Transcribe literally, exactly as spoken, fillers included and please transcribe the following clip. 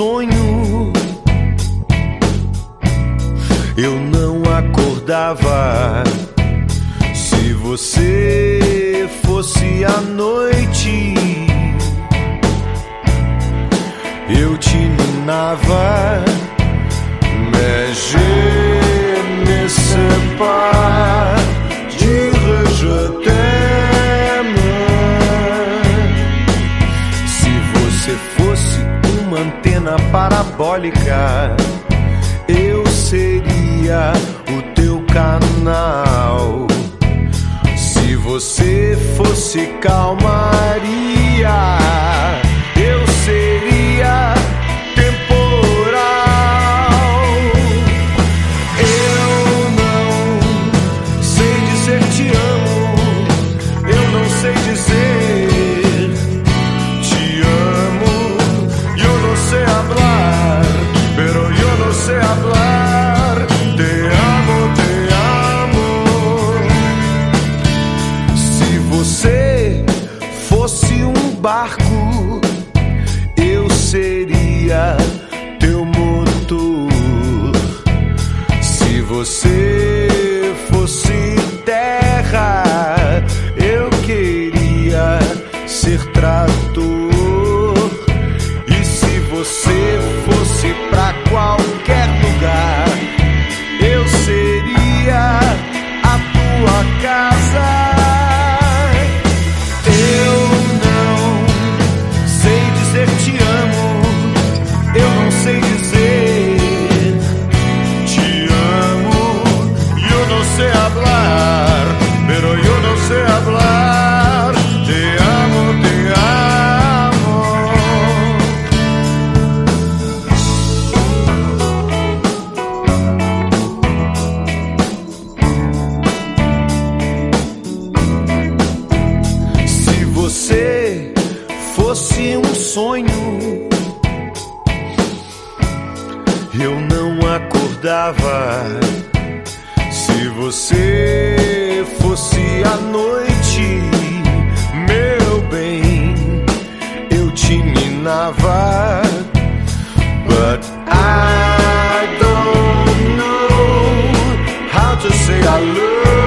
sonho. Eu não acordava. Se você fosse à noite, eu te minava. Mais je ne sais pas dire je t'aime. Se você fosse uma antena parabólica, eu seria o teu canal. Se você fosse calmaria, eu seria temporal. Eu não sei dizer te amo, eu não sei dizer te amo. Eu não sei hablar, pero eu não sei hablar. Te amo, te amo. Se você fosse um barco, eu seria teu motor. Se você fosse terra, eu queria ser trator. E se você fosse pra qualquer lugar, eu seria a tua casa. Eu não sei dizer te amo, eu não sei dizer te amo. Eu não sei hablar, pero eu não sei hablar. Te amo, te amo. Se você fosse um sonho, eu não acordava. Se você fosse à noite, meu bem, eu te minava. But I don't know how to say I love